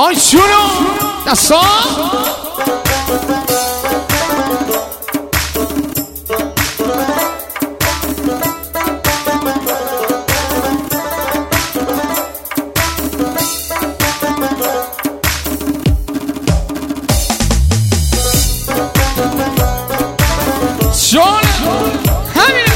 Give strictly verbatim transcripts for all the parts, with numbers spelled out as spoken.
آی شونو دستا جان همین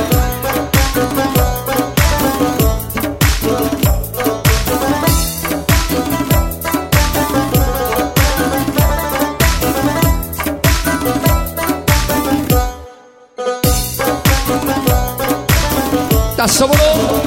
دستا برو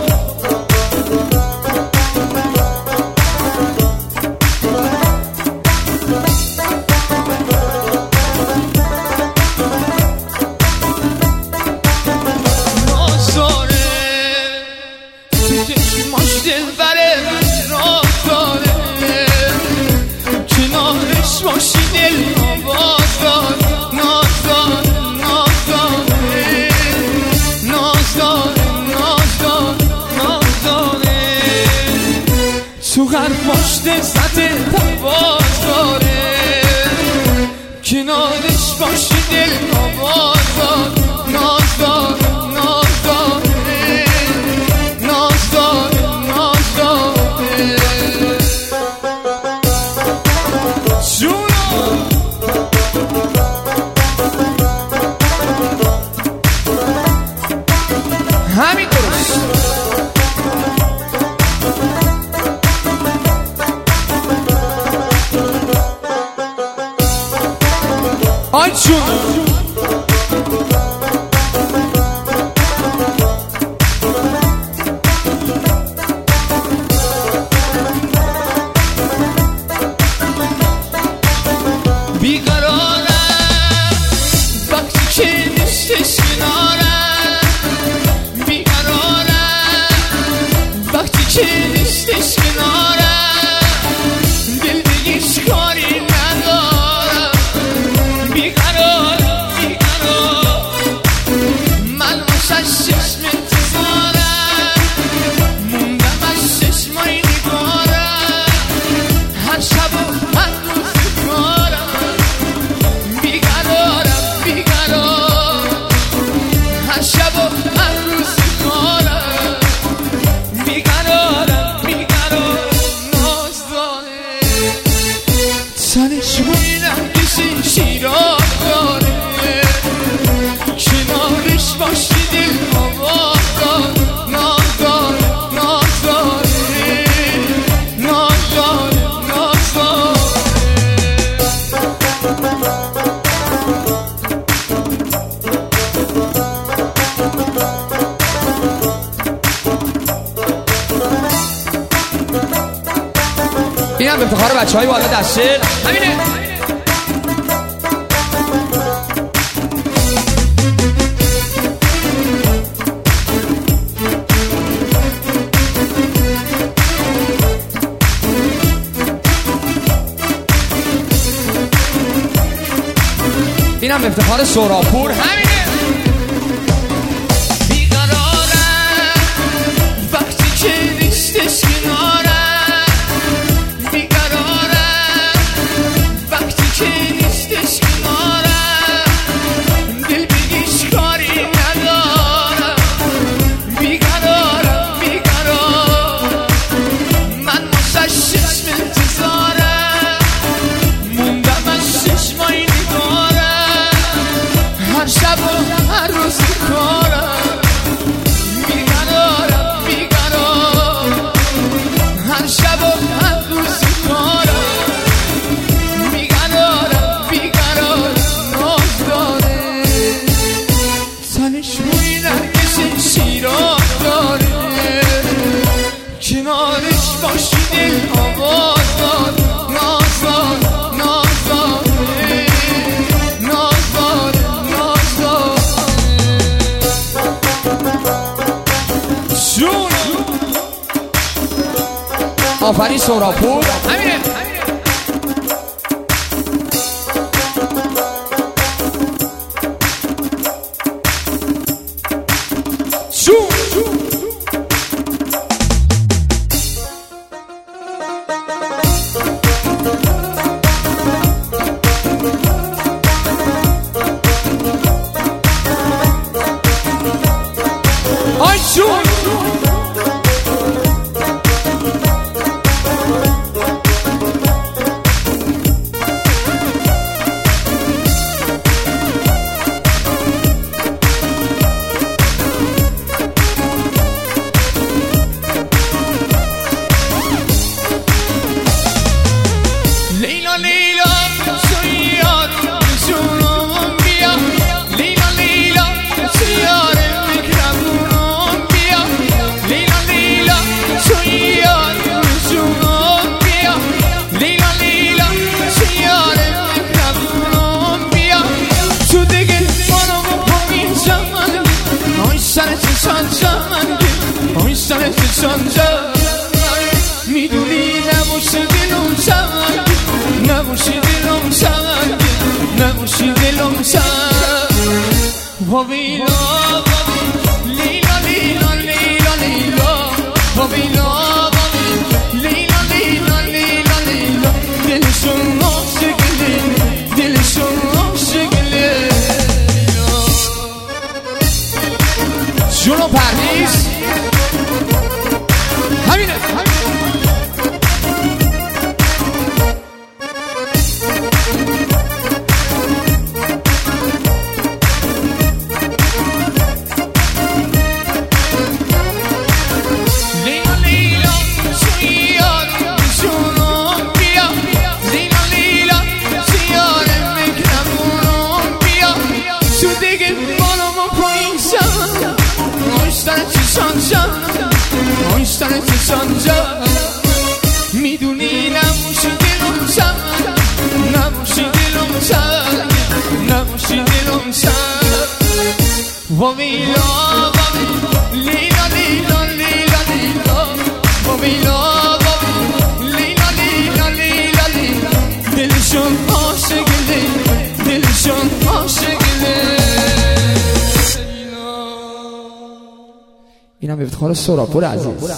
تو حرفاش لذت پرواز داره کنارش باشی دل نواز داره ناز داره ناز داره ناز داره ناز داره جونو همین درست آی جون بیقرارم وقتی که نیستش کنارم بیقرارم وقتی که نیستش کنارم دل به هیچ کاری ندارم بیقرار بیقرار من واسه چشم انتظارم موندم از چشمای نگارم هر شب و هر روز کارم بیقرارم بیقرار هر شب و هر روز کارم بیقرارم بیقرار ناز داره سرش بوینم کسی شیران داره کنارش باشی دل آواز داره ناز داره ناز داره ناز داره ناز داره این هم افتخار بچه های بالا دسته همینه این هم افتخار سوراپور همینه بیقرارم وقتی که نیستش کنارم بیقرارم وقتی که نیستش کنارم دل به هیچ کاری ندارم بیقرارم بیقرار من واسه چشم انتظارم موندم از چشمای نگارم هر شب و هر روز کارم بیقرارم بیقرار هر شب و هر روز کارم بیقرارم بیقرار ناز داره سنش موی نرگس شیران داره کنارش باشی دل آواز داره ناز داره ناز داره ناز داره ناز داره جون آفرین سوراپور همینه جون آیشون لیلا لیلا سیار جونم بیا لیلا لیلا سیار مهربونم بیا لیلا لیلا سیار جونم بیا لیلا لیلا سیار مهربونم بیا تو دیگه منو پایین زمان آی سر چشان زمان آی سر چشان زمان میدونی نباشه دلم زمان نباشی دلم سنگ نباشی دلم سنگ وابیلا لیلا لیلا لیلا لیلا وابیلا لیلا لیلا لیلا لیلا دلشون عاشقه دلشون عاشقه جونو پردیس همینه آیستن چشان جان میدونی نباشی دلم سنگ نباشی دلم سنگ نباشی دلم سنگ وابیلا لیلا لیلا لیلا لیلا وابیلا لیلا لیلا لیلا لیلا دلشون عاشقه دلشون عاشقه اینم افتخار سراپور عزیز.